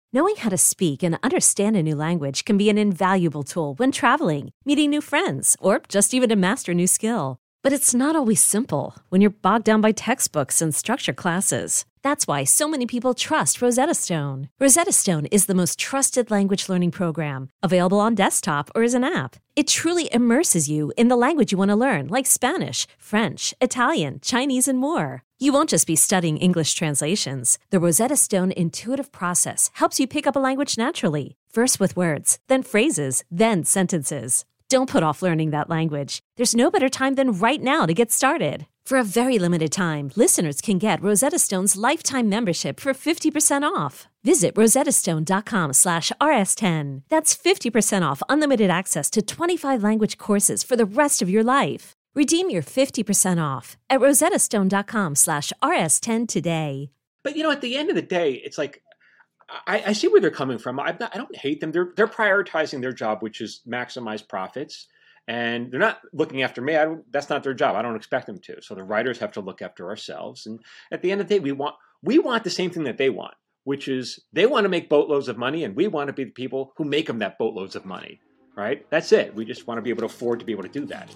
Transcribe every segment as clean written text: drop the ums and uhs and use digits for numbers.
Knowing how to speak and understand a new language can be an invaluable tool when traveling, meeting new friends, or just even to master a new skill. But it's not always simple when you're bogged down by textbooks and structured classes. That's why so many people trust Rosetta Stone. Rosetta Stone is the most trusted language learning program, available on desktop or as an app. It truly immerses you in the language you want to learn, like Spanish, French, Italian, Chinese, and more. You won't just be studying English translations. The Rosetta Stone intuitive process helps you pick up a language naturally, first with words, then phrases, then sentences. Don't put off learning that language. There's no better time than right now to get started. For a very limited time, listeners can get Rosetta Stone's lifetime membership for 50% off. Visit rosettastone.com/rs10. That's 50% off unlimited access to 25 language courses for the rest of your life. Redeem your 50% off at rosettastone.com/rs10 today. But, at the end of the day, it's like, I see where they're coming from. I don't hate them. They're prioritizing their job, which is maximize profits. And they're not looking after me. That's not their job. I don't expect them to. So the writers have to look after ourselves. And at the end of the day, we want the same thing that they want, which is they want to make boatloads of money, and we want to be the people who make them that boatloads of money, right? That's it. We just want to be able to afford to be able to do that.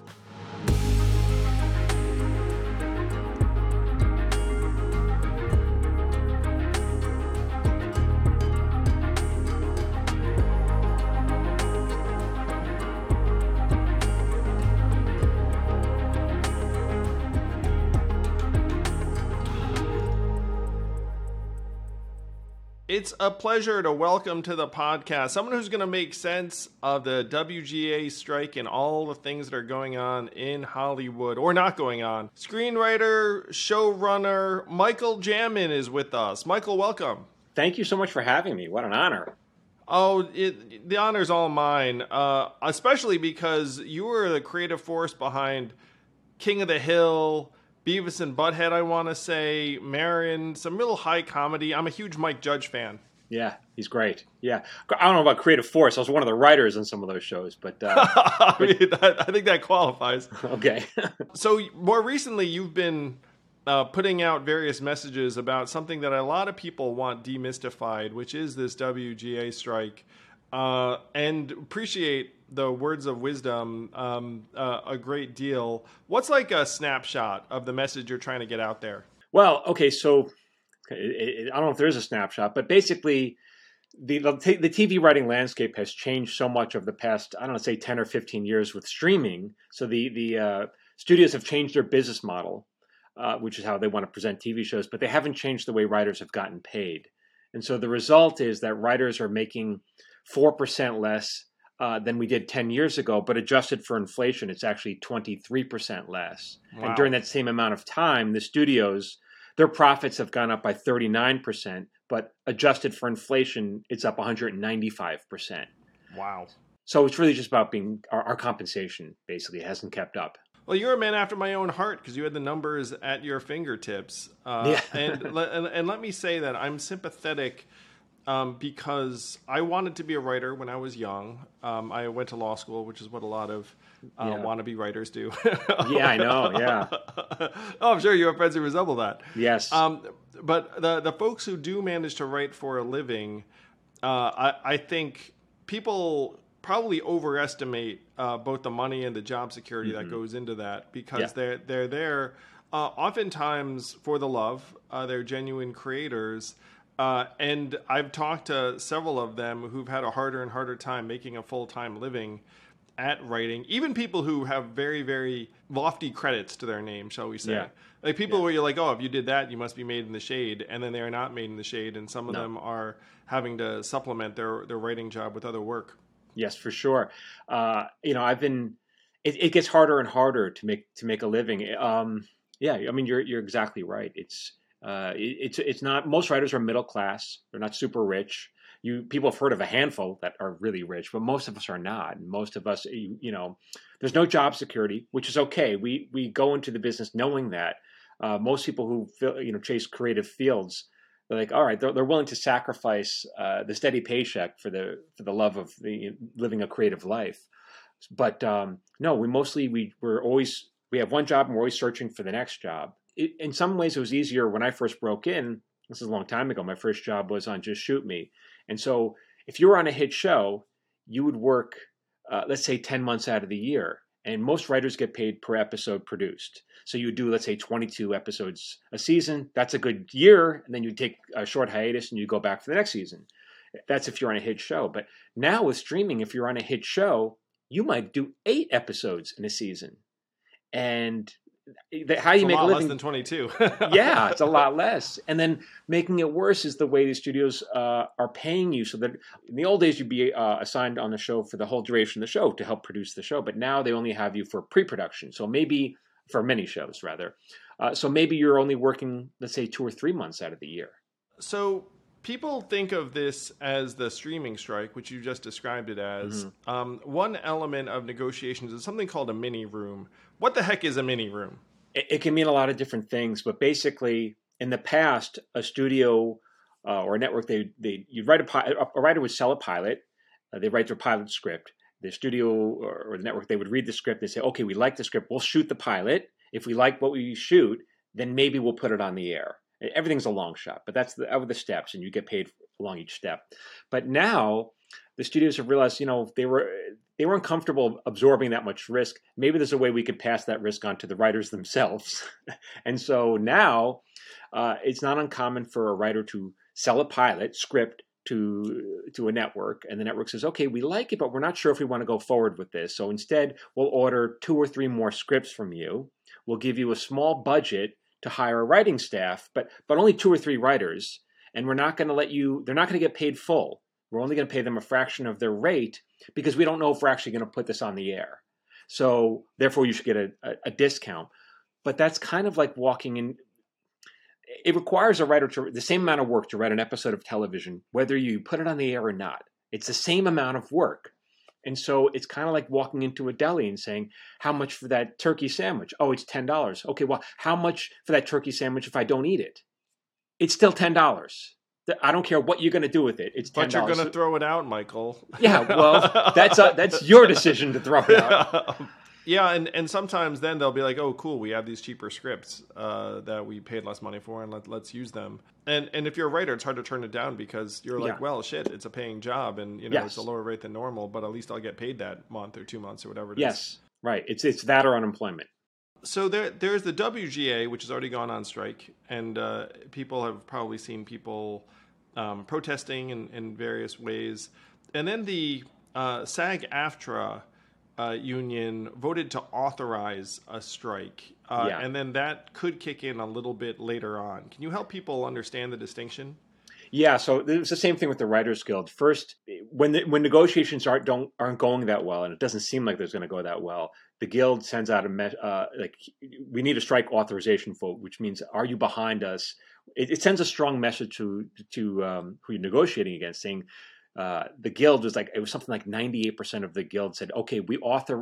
It's a pleasure to welcome to the podcast someone who's going to make sense of the WGA strike and all the things that are going on in Hollywood, or not going on. Screenwriter, showrunner, Michael Jamin is with us. Michael, welcome. Thank you so much for having me. What an honor. Oh, the honor's all mine, especially because you were the creative force behind King of the Hill, Beavis and Butthead, I want to say, Marin, some real high comedy. I'm a huge Mike Judge fan. Yeah, he's great. Yeah. I don't know about creative force. I was one of the writers on some of those shows, but... I think that qualifies. Okay. So more recently, you've been putting out various messages about something that a lot of people want demystified, which is this WGA strike, and appreciate the words of wisdom a great deal. What's like a snapshot of the message you're trying to get out there? Well, okay, so I don't know if there is a snapshot, but basically the TV writing landscape has changed so much over the past, I don't know, say 10 or 15 years with streaming. So the studios have changed their business model, which is how they want to present TV shows, but they haven't changed the way writers have gotten paid. And so the result is that writers are making 4% less than we did 10 years ago, but adjusted for inflation, it's actually 23% less. Wow. And during that same amount of time, the studios, their profits have gone up by 39%, but adjusted for inflation, it's up 195%. Wow. So it's really just about our compensation basically hasn't kept up. Well, you're a man after my own heart because you had the numbers at your fingertips. Yeah. and let me say that I'm sympathetic because I wanted to be a writer when I was young. I went to law school, which is what a lot of wannabe writers do. Yeah, I know. Yeah. Oh, I'm sure you have friends who resemble that. Yes. But the folks who do manage to write for a living, I think people probably overestimate both the money and the job security that goes into that because they're there oftentimes for the love. They're genuine creators. And I've talked to several of them who've had a harder and harder time making a full-time living at writing. Even people who have very, very lofty credits to their name, shall we say. Yeah. Like people where you're like, oh, if you did that, you must be made in the shade. And then they're not made in the shade. And some of them are having to supplement their writing job with other work. Yes, for sure. It gets harder and harder to make a living. You're exactly right. It's not, most writers are middle class. They're not super rich. People have heard of a handful that are really rich, but most of us are not. And most of us, there's no job security, which is okay. We go into the business knowing that. Most people who chase creative fields, they're like, all right, they're willing to sacrifice the steady paycheck for the love of living a creative life. But no, we have one job and we're always searching for the next job. In some ways, it was easier when I first broke in. This is a long time ago. My first job was on Just Shoot Me. And so if you were on a hit show, you would work, let's say 10 months out of the year. And most writers get paid per episode produced. So you would do, let's say 22 episodes a season. That's a good year. And then you take a short hiatus and you go back for the next season. That's if you're on a hit show. But now with streaming, if you're on a hit show, you might do 8 episodes in a season. And how you make a living, less than 22. Yeah, it's a lot less. And then making it worse is the way the studios are paying you. So that in the old days, you'd be assigned on the show for the whole duration of the show to help produce the show. But now they only have you for pre-production. So maybe for many shows, rather. So maybe you're only working, let's say, 2 or 3 months out of the year. So people think of this as the streaming strike, which you just described it as. One element of negotiations is something called a mini room. What the heck is a mini room? It can mean a lot of different things, but basically, in the past, a studio or a network, you'd write a writer would sell a pilot. They write their pilot script. The studio or the network, they would read the script. They say, okay, we like the script. We'll shoot the pilot. If we like what we shoot, then maybe we'll put it on the air. Everything's a long shot, but that's the steps, and you get paid along each step. But now the studios have realized, they were uncomfortable absorbing that much risk. Maybe there's a way we could pass that risk on to the writers themselves. And so now it's not uncommon for a writer to sell a pilot script to a network, and the network says, okay, we like it, but we're not sure if we want to go forward with this. So instead, we'll order 2 or 3 more scripts from you. We'll give you a small budget to hire a writing staff, but only 2 or 3 writers, and we're not going to they're not going to get paid full. We're only going to pay them a fraction of their rate because we don't know if we're actually going to put this on the air. So therefore you should get a discount. But that's kind of like walking in. It requires a writer the same amount of work to write an episode of television, whether you put it on the air or not. It's the same amount of work. And so it's kind of like walking into a deli and saying, how much for that turkey sandwich? Oh, it's $10. Okay, well, how much for that turkey sandwich if I don't eat it? It's still $10. I don't care what you're going to do with it. It's $10. But you're going to throw it out, Michael. Yeah, well, that's your decision to throw it out. Yeah, and sometimes then they'll be like, oh, cool, we have these cheaper scripts that we paid less money for, and let's use them. And if you're a writer, it's hard to turn it down because you're like, well, shit, it's a paying job, and it's a lower rate than normal, but at least I'll get paid that month or 2 months or whatever it is. Yes, right. It's that or unemployment. So there's the WGA, which has already gone on strike, and people have probably seen people protesting in various ways. And then the SAG-AFTRA union voted to authorize a strike, and then that could kick in a little bit later on. Can you help people understand the distinction? Yeah, so it's the same thing with the Writers Guild. First, when negotiations aren't going that well, and it doesn't seem like there's going to go that well, the Guild sends out we need a strike authorization vote, which means, are you behind us? It sends a strong message to who you're negotiating against, saying the Guild was it was something like 98% of the Guild said, okay, we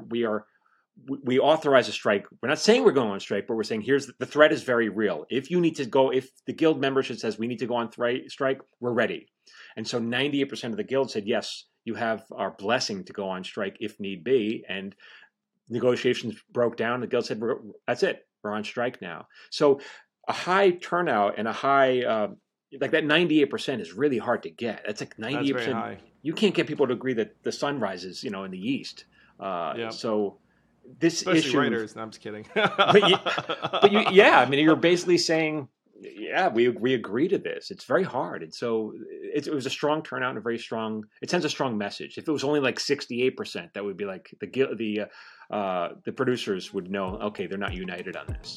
authorize a strike. We're not saying we're going on strike, but we're saying the threat is very real. If you need to go, if the Guild membership says we need to go on strike, we're ready. And so 98% of the Guild said, yes, you have our blessing to go on strike if need be. And negotiations broke down. The Guild said, that's it. We're on strike now. So a high turnout and a high, like that 98% is really hard to get. That's like 98%. That's very high. You can't get people to agree that the sun rises, in the east. So this especially issue, writers. No, I'm just kidding. You're basically saying, yeah, we agree to this. It's very hard, and so it was a strong turnout and it sends a strong message. If it was only like 68%, that would be like the producers would know, okay, they're not united on this.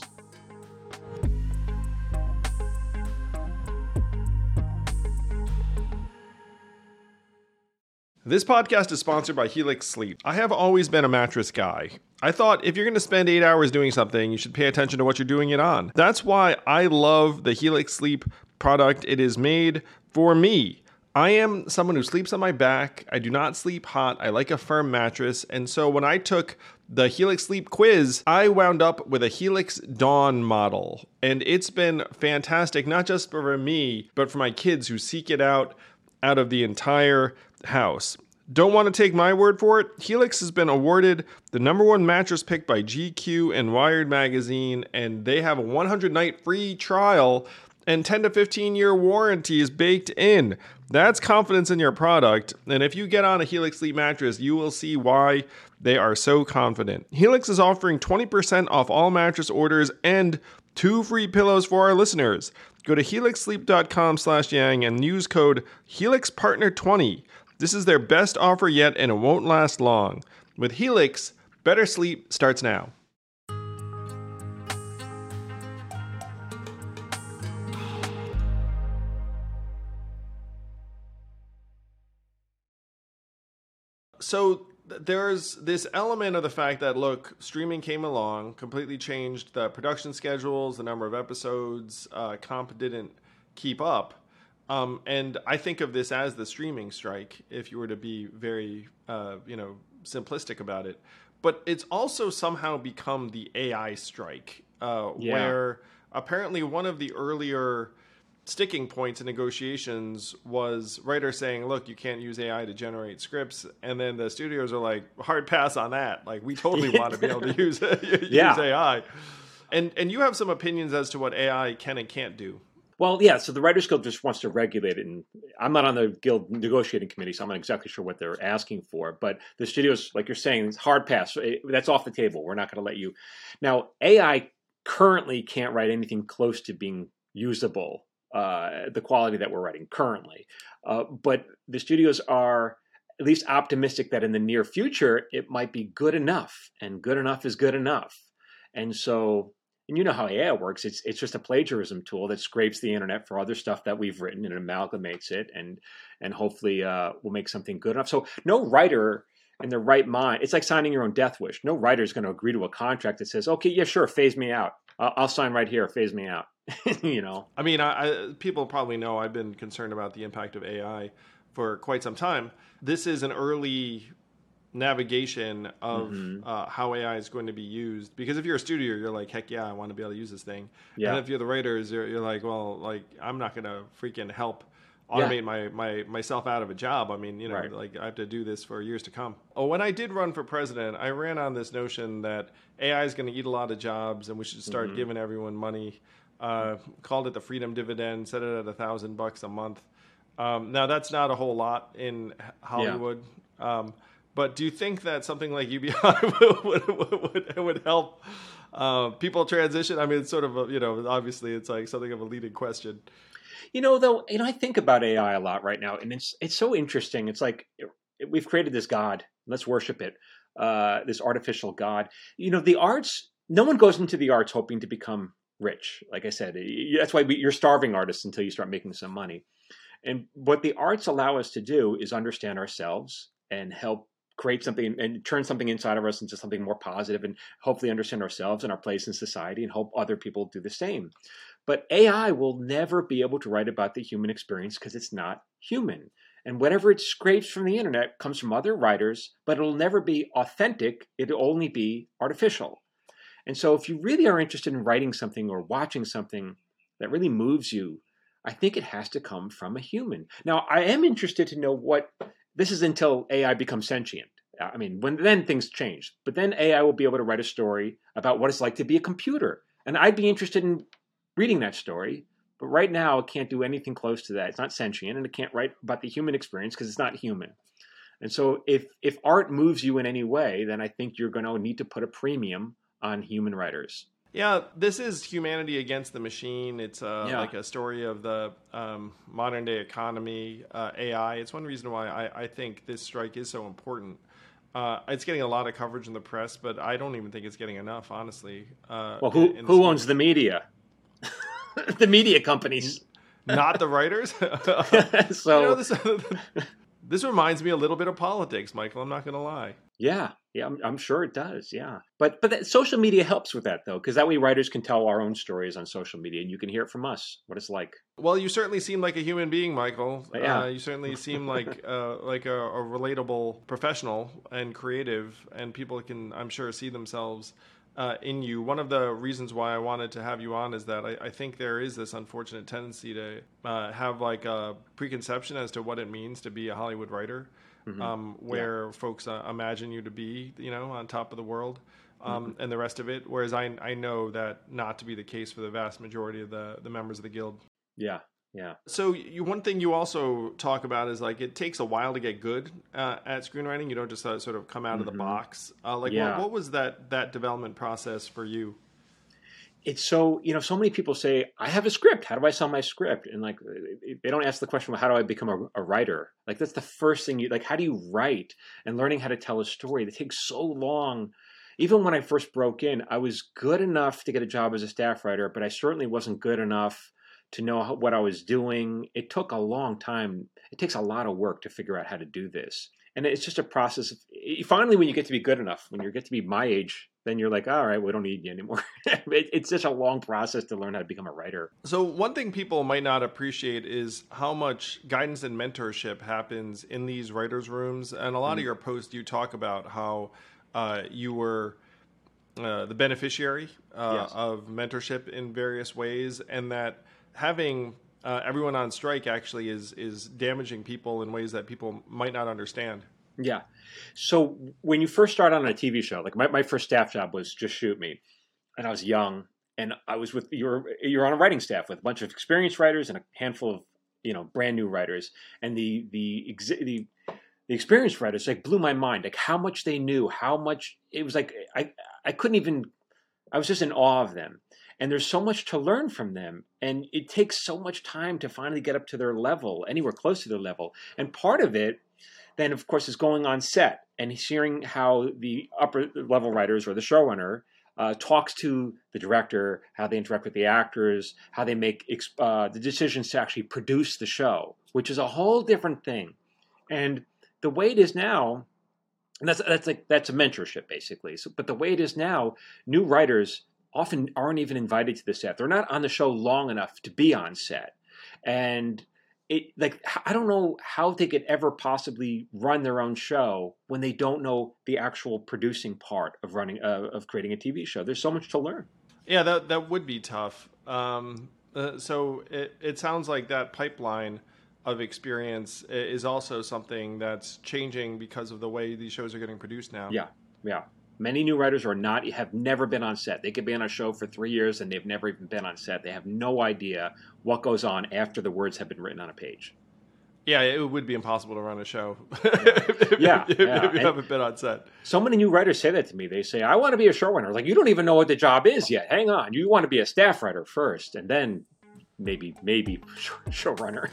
This podcast is sponsored by Helix Sleep. I have always been a mattress guy. I thought if you're going to spend 8 hours doing something, you should pay attention to what you're doing it on. That's why I love the Helix Sleep product. It is made for me. I am someone who sleeps on my back. I do not sleep hot. I like a firm mattress. And so when I took the Helix Sleep quiz, I wound up with a Helix Dawn model. And it's been fantastic, not just for me, but for my kids who seek it out of the entire house. Don't want to take my word for it? Helix has been awarded the #1 mattress pick by GQ and Wired magazine, and they have a 100-night free trial and 10 to 15 year warranty is baked in. That's confidence in your product. And if you get on a Helix Sleep mattress, you will see why they are so confident. Helix is offering 20% off all mattress orders and 2 free pillows for our listeners. Go to helixsleep.com/yang and use code HelixPartner20. This is their best offer yet, and it won't last long. With Helix, better sleep starts now. So there's this element of the fact that, look, streaming came along, completely changed the production schedules, the number of episodes, comp didn't keep up. And I think of this as the streaming strike, if you were to be very, simplistic about it. But it's also somehow become the AI strike, where apparently one of the earlier sticking points in negotiations was writers saying, look, you can't use AI to generate scripts. And then the studios are like, hard pass on that. Like, we totally want to be able to use AI. And you have some opinions as to what AI can and can't do. Well, yeah, so the Writers Guild just wants to regulate it. And I'm not on the Guild negotiating committee, so I'm not exactly sure what they're asking for. But the studios, like you're saying, it's hard pass. That's off the table. We're not going to let you. Now, AI currently can't write anything close to being usable, the quality that we're writing currently. But the studios are at least optimistic that in the near future, it might be good enough. And good enough is good enough. And so... And you know how AI works. It's just a plagiarism tool that scrapes the internet for other stuff that we've written and amalgamates it and hopefully will make something good enough. So no writer in their right mind, it's like signing your own death wish. No writer is going to agree to a contract that says, okay, yeah, sure, phase me out. I'll sign right here, phase me out. You know? I mean, people probably know I've been concerned about the impact of AI for quite some time. This is an early navigation of how AI is going to be used, because if you're a studio, you're like, heck yeah, I want to be able to use this thing. And if you're the writers, you're like, well, like, I'm not going to freaking help automate myself out of a job. I mean, like, I have to do this for years to come. When I did run for president, I ran on this notion that AI is going to eat a lot of jobs and we should start giving everyone money. Called it the freedom dividend, set it at $1,000 a month. Now that's not a whole lot in Hollywood. But do you think that something like UBI would help people transition? I mean, it's sort of, obviously it's like something of a leading question. I think about AI a lot right now, and it's so interesting. It's like we've created this God. Let's worship it, this artificial God. The arts, no one goes into the arts hoping to become rich. Like I said, that's why you're starving artists until you start making some money. And what the arts allow us to do is understand ourselves and help create something and turn something inside of us into something more positive, and hopefully understand ourselves and our place in society and hope other people do the same. But AI will never be able to write about the human experience because it's not human. And whatever it scrapes from the internet comes from other writers, but it'll never be authentic. It'll only be artificial. And so if you really are interested in writing something or watching something that really moves you, I think it has to come from a human. Now, I am interested to know this is until AI becomes sentient. I mean, then things change. But then AI will be able to write a story about what it's like to be a computer. And I'd be interested in reading that story. But right now, it can't do anything close to that. It's not sentient, and it can't write about the human experience because it's not human. And so if art moves you in any way, then I think you're going to need to put a premium on human writers. Yeah, this is humanity against the machine. It's like a story of the modern day economy, AI. It's one reason why I think this strike is so important. It's getting a lot of coverage in the press, but I don't even think it's getting enough, honestly. Well, who owns the media? The media companies. Not the writers? So this reminds me a little bit of politics, Michael. I'm not going to lie. Yeah, I'm sure it does. Yeah, but social media helps with that though, because that way writers can tell our own stories on social media, and you can hear it from us what it's like. Well, you certainly seem like a human being, Michael. Yeah. You certainly seem like a relatable professional and creative, and people can, I'm sure, see themselves in you. One of the reasons why I wanted to have you on is that I think there is this unfortunate tendency to have like a preconception as to what it means to be a Hollywood writer. Where folks imagine you to be, on top of the world, and the rest of it. Whereas I know that not to be the case for the vast majority of the members of the Guild. Yeah. Yeah. So one thing you also talk about is like it takes a while to get good at screenwriting. You don't just sort of come out of the box. Yeah. What was that development process for you? It's so, so many people say, I have a script. How do I sell my script? And like, they don't ask the question, well, how do I become a writer? Like, that's the first thing how do you write? And learning how to tell a story that takes so long. Even when I first broke in, I was good enough to get a job as a staff writer, but I certainly wasn't good enough to know what I was doing. It took a long time. It takes a lot of work to figure out how to do this. And it's just a process of, finally, when you get to be good enough, when you get to be my age, then you're like, all right, we don't need you anymore. It's such a long process to learn how to become a writer. So one thing people might not appreciate is how much guidance and mentorship happens in these writers' rooms. And a lot of your posts, you talk about how you were the beneficiary Yes. of mentorship in various ways, and that having everyone on strike actually is damaging people in ways that people might not understand. Yeah. So when you first start on a TV show, like my first staff job was Just Shoot Me, and I was young, and I was you're on a writing staff with a bunch of experienced writers and a handful of brand new writers, and the experienced writers like blew my mind, like how much they knew, how much it was like I couldn't even, I was just in awe of them. And there's so much to learn from them. And it takes so much time to finally get up to their level, anywhere close to their level. And part of it then, of course, is going on set and hearing how the upper level writers or the showrunner talks to the director, how they interact with the actors, how they make the decisions to actually produce the show, which is a whole different thing. And the way it is now, and that's a mentorship basically. So, but the way it is now, new writers often aren't even invited to the set. They're not on the show long enough to be on set. And I don't know how they could ever possibly run their own show when they don't know the actual producing part of of creating a TV show. There's so much to learn. Yeah, that would be tough. So it sounds like that pipeline of experience is also something that's changing because of the way these shows are getting produced now. Yeah. Many new writers have never been on set. They could be on a show for 3 years and they've never even been on set. They have no idea what goes on after the words have been written on a page. Yeah, it would be impossible to run a show if you haven't been on set. So many new writers say that to me. They say, I want to be a showrunner. Like, you don't even know what the job is yet. Hang on. You want to be a staff writer first, and then maybe showrunner.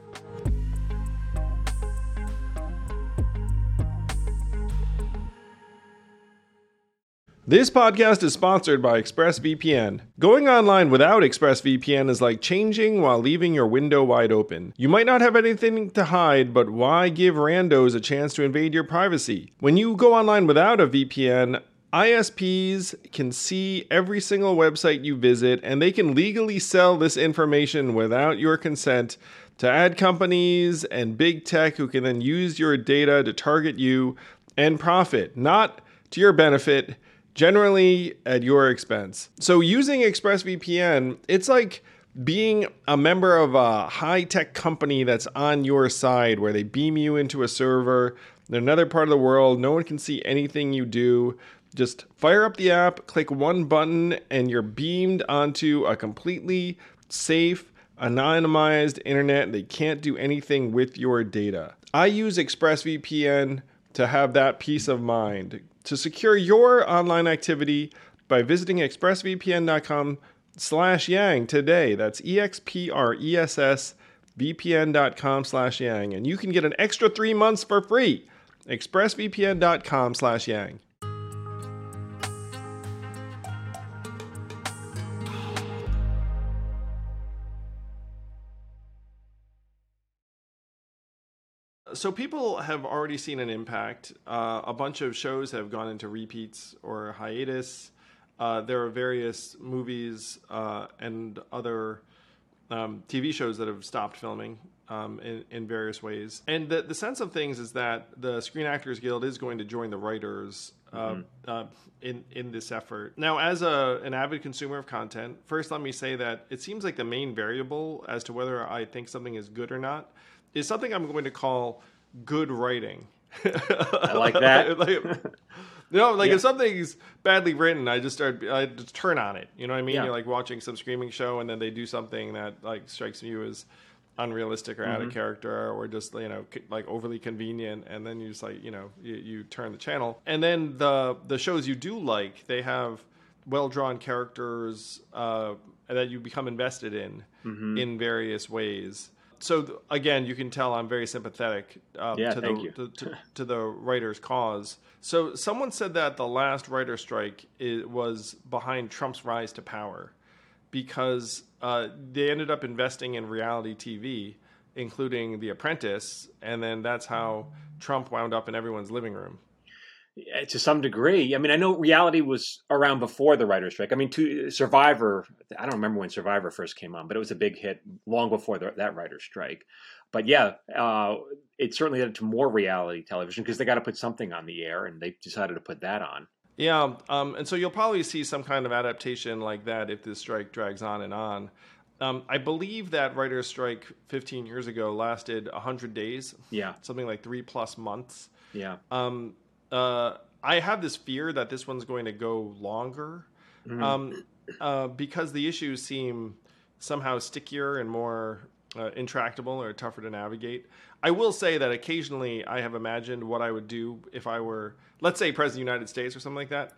This podcast is sponsored by ExpressVPN. Going online without ExpressVPN is like changing while leaving your window wide open. You might not have anything to hide, but why give randos a chance to invade your privacy? When you go online without a VPN, ISPs can see every single website you visit, and they can legally sell this information without your consent to ad companies and big tech who can then use your data to target you and profit, not to your benefit, generally at your expense. So using ExpressVPN, it's like being a member of a high-tech company that's on your side, where they beam you into a server in another part of the world. No one can see anything you do. Just fire up the app, click one button, and you're beamed onto a completely safe, anonymized internet. They can't do anything with your data. I use ExpressVPN to have that peace of mind. To secure your online activity by visiting expressvpn.com/yang today. That's expressvpn.com/yang. And you can get an extra 3 months for free. expressvpn.com/yang. So people have already seen an impact. A bunch of shows have gone into repeats or hiatus. There are various movies and other TV shows that have stopped filming in various ways. And the sense of things is that the Screen Actors Guild is going to join the writers in this effort. Now, as an avid consumer of content, first let me say that it seems like the main variable as to whether I think something is good or not is something I'm going to call good writing. I like that. If something's badly written, I just turn on it. You know what I mean? Yeah. You're like watching some streaming show, and then they do something that like strikes you as unrealistic or out of character, or just like overly convenient, and then you just like you turn the channel. And then the shows you do like, they have well drawn characters that you become invested in various ways. So again, you can tell I'm very sympathetic to the writers' cause. So someone said that the last writer strike was behind Trump's rise to power, because they ended up investing in reality TV, including The Apprentice, and then that's how Trump wound up in everyone's living room. To some degree. I mean, I know reality was around before the writer's strike. I mean, Survivor, I don't remember when Survivor first came on, but it was a big hit long before that writer's strike. But yeah, it certainly led to more reality television because they got to put something on the air, and they decided to put that on. Yeah, and so you'll probably see some kind of adaptation like that if this strike drags on and on. I believe that writer's strike 15 years ago lasted 100 days. Yeah. Something like 3+ months. Yeah. I have this fear that this one's going to go longer because the issues seem somehow stickier and more intractable or tougher to navigate. I will say that occasionally I have imagined what I would do if I were, let's say, President of the United States or something like that.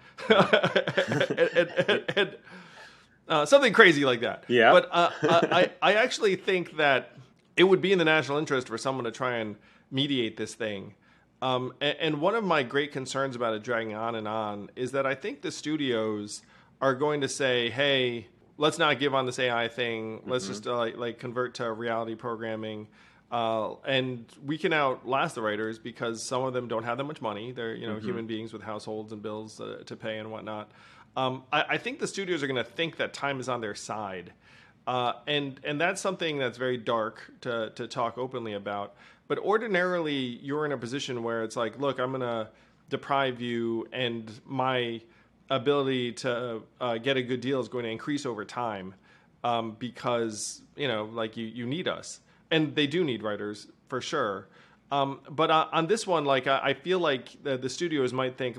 and something crazy like that. Yeah. But I actually think that it would be in the national interest for someone to try and mediate this thing. And one of my great concerns about it dragging on and on is that I think the studios are going to say, hey, let's not give on this AI thing. Let's just convert to reality programming. And we can outlast the writers because some of them don't have that much money. They're human beings with households and bills to pay and whatnot. I think the studios are going to think that time is on their side. And that's something that's very dark to talk openly about. But ordinarily, you're in a position where it's like, look, I'm going to deprive you, and my ability to get a good deal is going to increase over time because, you need us. And they do need writers, for sure. But on this one, I feel like the studios might think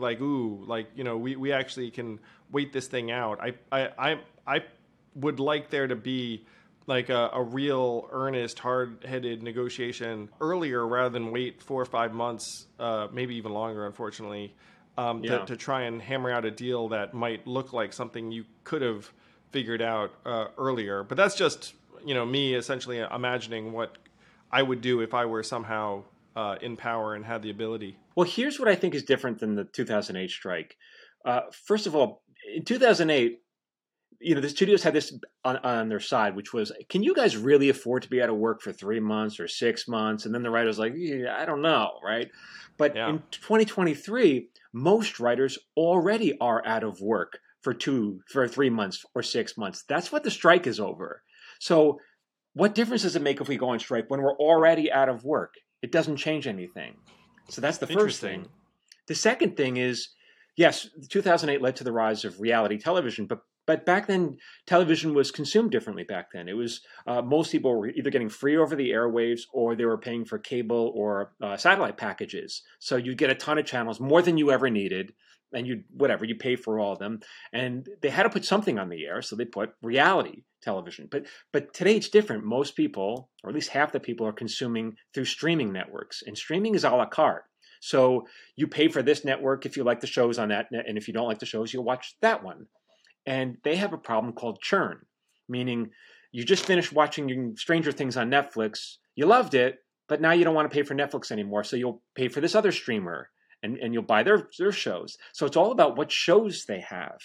we actually can wait this thing out. I would like there to be a real earnest, hard-headed negotiation earlier rather than wait 4 or 5 months, maybe even longer, unfortunately, to try and hammer out a deal that might look like something you could have figured out earlier. But that's just me essentially imagining what I would do if I were somehow in power and had the ability. Well, here's what I think is different than the 2008 strike. First of all, in 2008, the studios had this on their side, which was, can you guys really afford to be out of work for 3 months or 6 months? And then the writer's like, yeah, I don't know, right? But in 2023, most writers already are out of work for 3 months or 6 months. That's what the strike is over. So what difference does it make if we go on strike when we're already out of work? It doesn't change anything. So that's the first thing. The second thing is, yes, 2008 led to the rise of reality television, but back then, television was consumed differently back then. It was most people were either getting free over the airwaves or they were paying for cable or satellite packages. So you'd get a ton of channels, more than you ever needed, and you pay for all of them. And they had to put something on the air, so they put reality television. But today it's different. Most people, or at least half the people, are consuming through streaming networks, and streaming is a la carte. So you pay for this network if you like the shows on that, and if you don't like the shows, you'll watch that one. And they have a problem called churn, meaning you just finished watching Stranger Things on Netflix. You loved it, but now you don't want to pay for Netflix anymore. So you'll pay for this other streamer and you'll buy their shows. So it's all about what shows they have.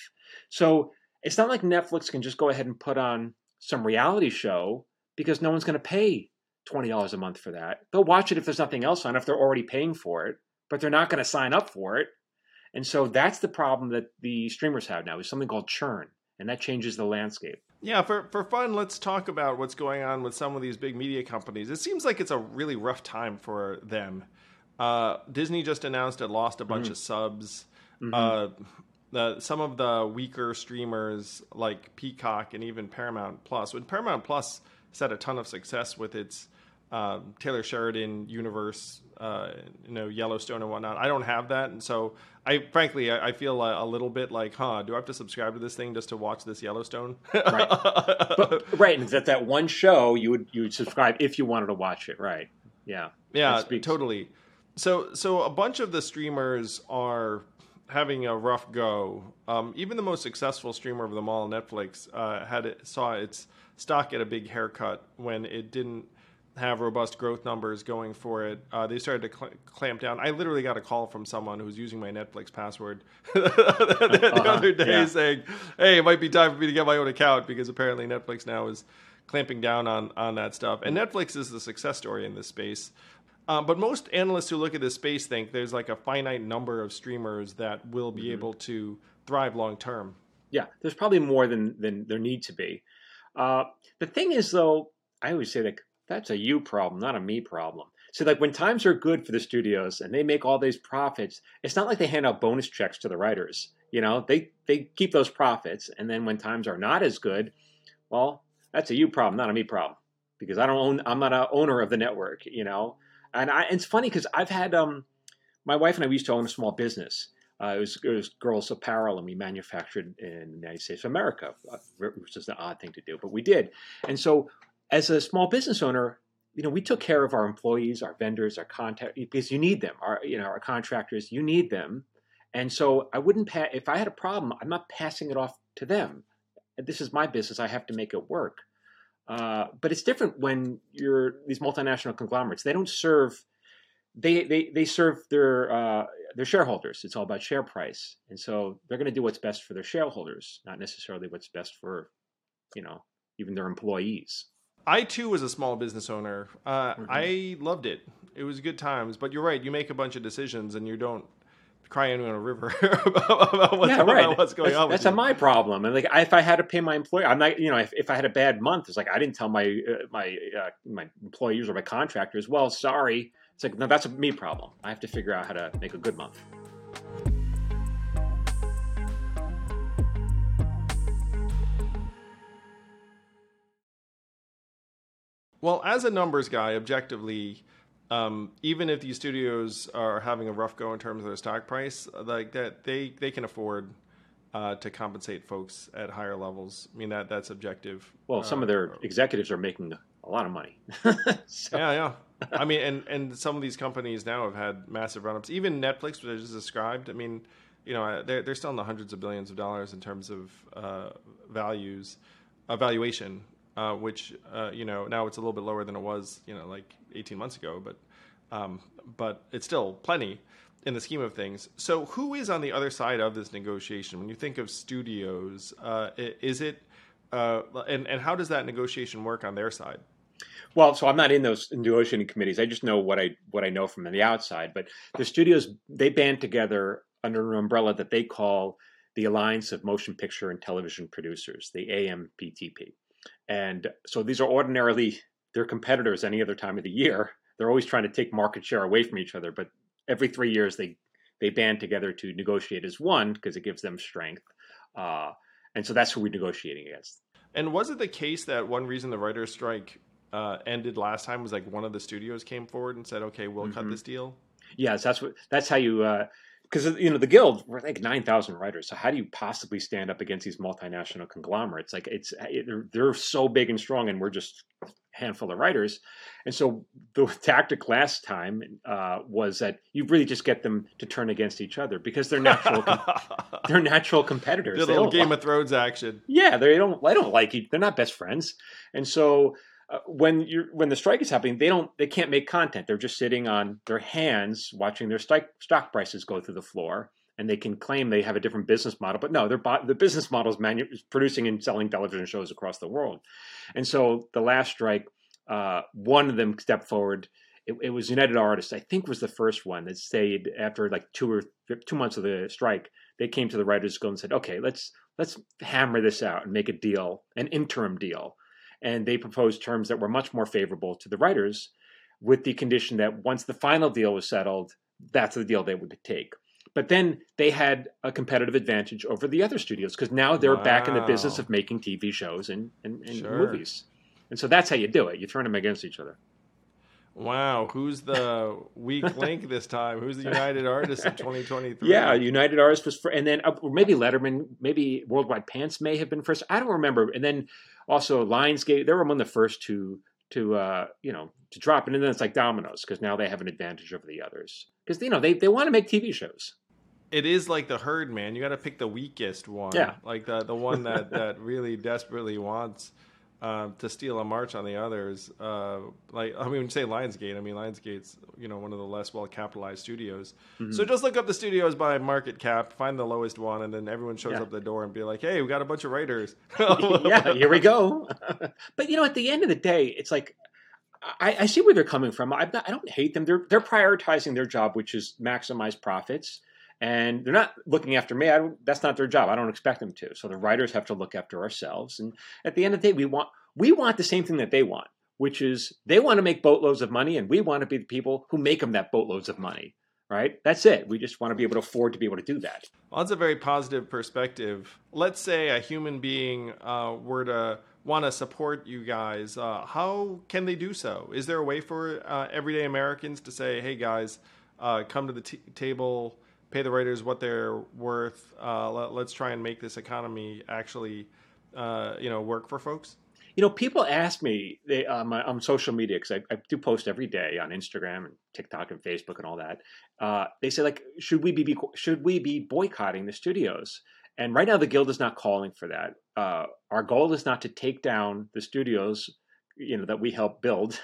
So it's not like Netflix can just go ahead and put on some reality show because no one's going to pay $20 a month for that. They'll watch it if there's nothing else on, if they're already paying for it, but they're not going to sign up for it. And so that's the problem that the streamers have now, is something called churn, and that changes the landscape. Yeah, for fun, let's talk about what's going on with some of these big media companies. It seems like it's a really rough time for them. Disney just announced it lost a bunch of subs. Some of the weaker streamers like Peacock and even Paramount Plus. When Paramount Plus has had a ton of success with its Taylor Sheridan universe, Yellowstone and whatnot. I don't have that, and so I feel a little bit like, do I have to subscribe to this thing just to watch this Yellowstone? Right, right, and that one show you would subscribe if you wanted to watch it, right? Yeah, totally. So a bunch of the streamers are having a rough go. Even the most successful streamer of them all, Netflix, saw its stock get a big haircut when it didn't have robust growth numbers going for it. They started to clamp down. I literally got a call from someone who was using my Netflix password the other day saying, hey, it might be time for me to get my own account, because apparently Netflix now is clamping down on that stuff. And Netflix is the success story in this space. But most analysts who look at this space think there's like a finite number of streamers that will be able to thrive long term. Yeah, there's probably more than there need to be. The thing is, though, I always say that that's a you problem, not a me problem. So like when times are good for the studios and they make all these profits, it's not like they hand out bonus checks to the writers. They keep those profits. And then when times are not as good, well, that's a you problem, not a me problem, because I'm not an owner of the network, And it's funny because I've had my wife and I used to own a small business. It was girls' apparel, and we manufactured in the United States of America, which is an odd thing to do, but we did. And so, as a small business owner, we took care of our employees, our vendors, our contact, because you need them. Our contractors, you need them. And so I wouldn't if I had a problem, I'm not passing it off to them. This is my business. I have to make it work. But it's different when you're these multinational conglomerates. They don't serve. They serve their shareholders. It's all about share price, and so they're going to do what's best for their shareholders, not necessarily what's best for, even their employees. I too was a small business owner. I loved it. It was good times. But you're right. You make a bunch of decisions, and you don't cry into a river about what's going on. That's my problem. And like, if I had to pay my employer, I'm not. If I had a bad month, it's like I didn't tell my employees or my contractors. Well, sorry. It's like, no, that's a me problem. I have to figure out how to make a good month. Well, as a numbers guy, objectively, even if these studios are having a rough go in terms of their stock price, like that, they can afford to compensate folks at higher levels. I mean, that's objective. Well, some of their executives are making a lot of money. Yeah. I mean, and some of these companies now have had massive run-ups. Even Netflix, which I just described, I mean, they're still in the hundreds of billions of dollars in terms of valuation, which, now it's a little bit lower than it was, like 18 months ago, but it's still plenty in the scheme of things. So who is on the other side of this negotiation? When you think of studios, is it, and how does that negotiation work on their side? Well, so I'm not in those negotiating committees. I just know what I know from the outside. But the studios, they band together under an umbrella that they call the Alliance of Motion Picture and Television Producers, the AMPTP. And so these are ordinarily their competitors any other time of the year. They're always trying to take market share away from each other. But every 3 years, they band together to negotiate as one because it gives them strength. And so that's who we're negotiating against. And was it the case that one reason the writer's strike ended last time was like one of the studios came forward and said, okay, we'll cut this deal? Yes, that's how you, because, the Guild, we're like 9,000 writers. So how do you possibly stand up against these multinational conglomerates? Like they're so big and strong, and we're just a handful of writers. And so the tactic last time was that you really just get them to turn against each other because they're natural competitors. The little Game of Thrones action. Yeah, they don't like each. They're not best friends, and so. When the strike is happening, they can't make content. They're just sitting on their hands watching their stock prices go through the floor, and they can claim they have a different business model. But no, the business model is producing and selling television shows across the world. And so the last strike, one of them stepped forward. It was United Artists, I think, was the first one that stayed after like 2 months of the strike. They came to the Writers Guild and said, "Okay, let's hammer this out and make a deal, an interim deal." And they proposed terms that were much more favorable to the writers with the condition that once the final deal was settled, that's the deal they would take. But then they had a competitive advantage over the other studios because now they're back in the business of making TV shows and Sure. movies. And so that's how you do it. You turn them against each other. Wow, who's the weak link this time? Who's the United Artist of 2023? Yeah, United Artists was and then or maybe Letterman, maybe Worldwide Pants may have been first. I don't remember. And then also Lionsgate, they were among the first to drop it. And then it's like dominoes because now they have an advantage over the others because they want to make TV shows. It is like the herd, man. You got to pick the weakest one. Yeah, like the one that really desperately wants to steal a march on the others. When you say Lionsgate, I mean Lionsgate's one of the less well capitalized studios. Mm-hmm. So just look up the studios by market cap, find the lowest one, and then everyone shows up the door and be like, "Hey, we got a bunch of writers." Yeah, here we go. But at the end of the day, it's like I see where they're coming from. I don't hate them. They're prioritizing their job, which is maximize profits. And they're not looking after me. That's not their job. I don't expect them to. So the writers have to look after ourselves. And at the end of the day, we want the same thing that they want, which is they want to make boatloads of money, and we want to be the people who make them that boatloads of money. Right? That's it. We just want to be able to afford to be able to do that. Well, that's a very positive perspective. Let's say a human being were to want to support you guys. How can they do so? Is there a way for everyday Americans to say, "Hey, guys, come to the table"? Pay the writers what they're worth. Let's try and make this economy actually, work for folks. People ask me on social media because I do post every day on Instagram and TikTok and Facebook and all that. They say should we be boycotting the studios? And right now the Guild is not calling for that. Our goal is not to take down the studios that we help build.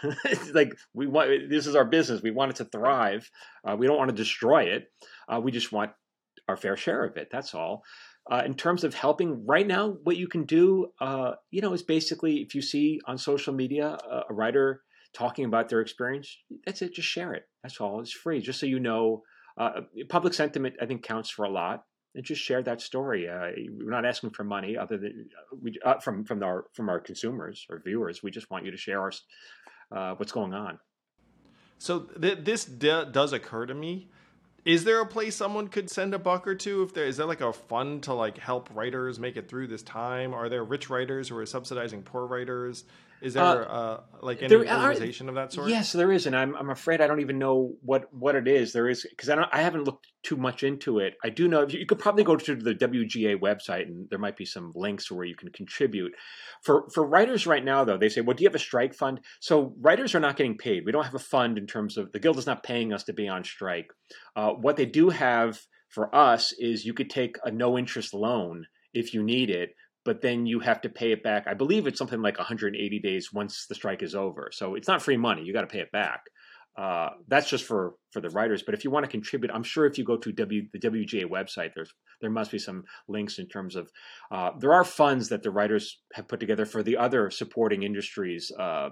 This is our business. We want it to thrive. We don't want to destroy it. We just want our fair share of it. That's all. In terms of helping right now, what you can do, is basically if you see on social media a writer talking about their experience, that's it. Just share it. That's all. It's free. Just so you know, public sentiment, I think, counts for a lot. And just share that story. We're not asking for money, other than from our consumers or viewers. We just want you to share what's going on. So this does occur to me. Is there a place someone could send a buck or two? Is there like a fund to help writers make it through this time? Are there rich writers who are subsidizing poor writers? Is there any organization of that sort? Yes, there is, and I'm afraid I don't even know what it is. There is because I haven't looked too much into it. I do know you could probably go to the WGA website, and there might be some links where you can contribute. For writers right now, though, they say, "Well, do you have a strike fund?" So writers are not getting paid. We don't have a fund in terms of the Guild is not paying us to be on strike. What they do have for us is you could take a no interest loan if you need it. But then you have to pay it back. I believe it's something like 180 days once the strike is over. So it's not free money. You got to pay it back. That's just for the writers. But if you want to contribute, I'm sure if you go to the WGA website, there must be some links in terms of there are funds that the writers have put together for the other supporting industries,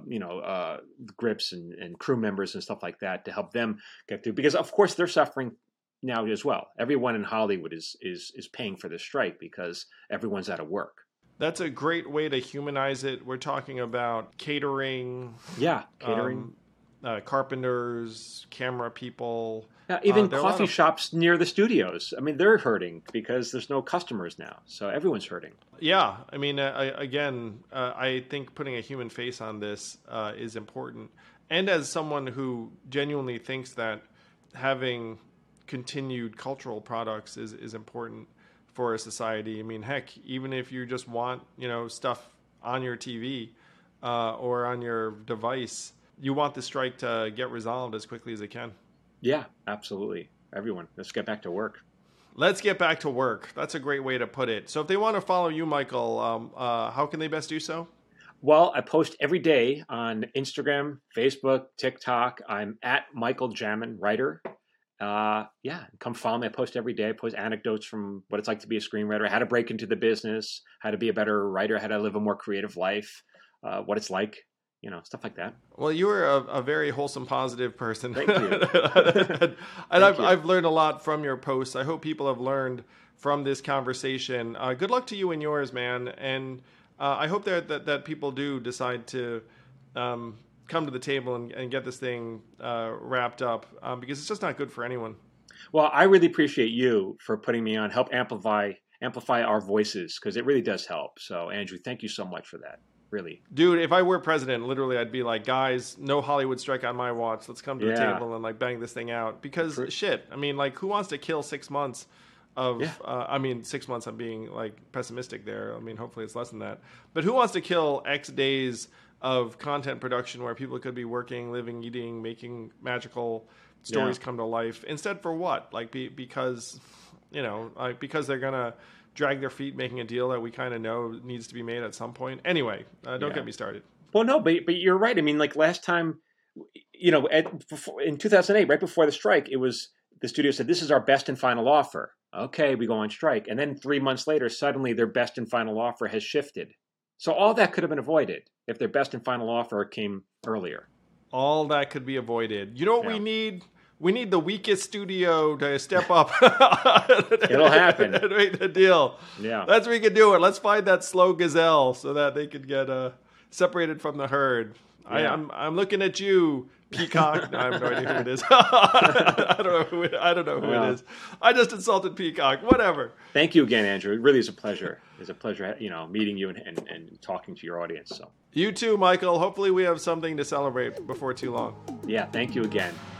grips and crew members and stuff like that to help them get through. Because of course they're suffering now as well. Everyone in Hollywood is paying for this strike because everyone's out of work. That's a great way to humanize it. We're talking about catering. Yeah, catering. Carpenters, camera people. Yeah, even coffee shops near the studios. I mean, they're hurting because there's no customers now. So everyone's hurting. Yeah. I mean, I think putting a human face on this is important. And as someone who genuinely thinks that having continued cultural products is important for a society. I mean, heck, even if you just want, stuff on your TV or on your device, you want the strike to get resolved as quickly as it can. Yeah, absolutely. Everyone, let's get back to work. Let's get back to work. That's a great way to put it. So if they want to follow you, Michael, how can they best do so? Well, I post every day on Instagram, Facebook, TikTok. I'm at Michael Jamin, writer. Come follow me. I post every day. I post anecdotes from what it's like to be a screenwriter, how to break into the business, how to be a better writer, how to live a more creative life, what it's like, stuff like that. Well, you are a very wholesome, positive person. Thank you. and I've learned a lot from your posts. I hope people have learned from this conversation. Good luck to you and yours, man. And I hope that people do decide to come to the table and get this thing wrapped up because it's just not good for anyone. Well, I really appreciate you for putting me on, help amplify our voices because it really does help. So, Andrew, thank you so much for that. really. Dude, if I were president, literally, I'd be like, guys, no Hollywood strike on my watch. Let's come to the table and like bang this thing out. Because shit, I mean, like, who wants to kill 6 months of? 6 months. I'm being like pessimistic there. I mean, hopefully it's less than that. But who wants to kill X days of content production where people could be working, living, eating, making magical stories come to life? Instead, for what? Like, because because they're gonna drag their feet making a deal that we kind of know needs to be made at some point. Anyway, don't get me started. Well, no, but you're right. I mean, like last time, in 2008, right before the strike, it was the studio said, this is our best and final offer. Okay, we go on strike. And then 3 months later, suddenly their best and final offer has shifted. So all that could have been avoided if their best and final offer came earlier. All that could be avoided. You know what we need? We need the weakest studio to step up. It'll happen. And make the deal. Yeah. That's where we can do it. Let's find that slow gazelle so that they could get separated from the herd. Yeah. I'm looking at you, Peacock. No, I have no idea who it is. I don't know who it is. I just insulted Peacock. Whatever. Thank you again, Andrew. It really is a pleasure. It's a pleasure, meeting you and talking to your audience. So. You too, Michael. Hopefully we have something to celebrate before too long. Yeah, thank you again.